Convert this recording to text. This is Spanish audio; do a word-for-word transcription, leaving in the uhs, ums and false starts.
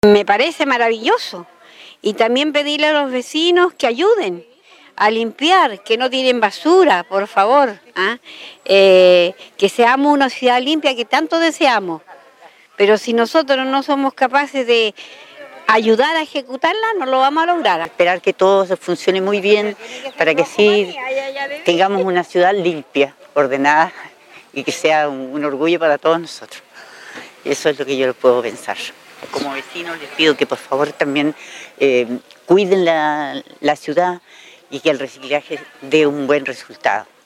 Me parece maravilloso. Y también pedirle a los vecinos que ayuden a limpiar, que no tiren basura, por favor. ¿ah? Eh, que seamos una ciudad limpia que tanto deseamos. Pero si nosotros no somos capaces de ayudar a ejecutarla, no lo vamos a lograr. Esperar que todo funcione muy bien para que así tengamos una ciudad limpia, ordenada y que sea un, un orgullo para todos nosotros. Eso es lo que yo les puedo pensar. Como vecinos les pido que por favor también eh, cuiden la, la ciudad y que el reciclaje dé un buen resultado.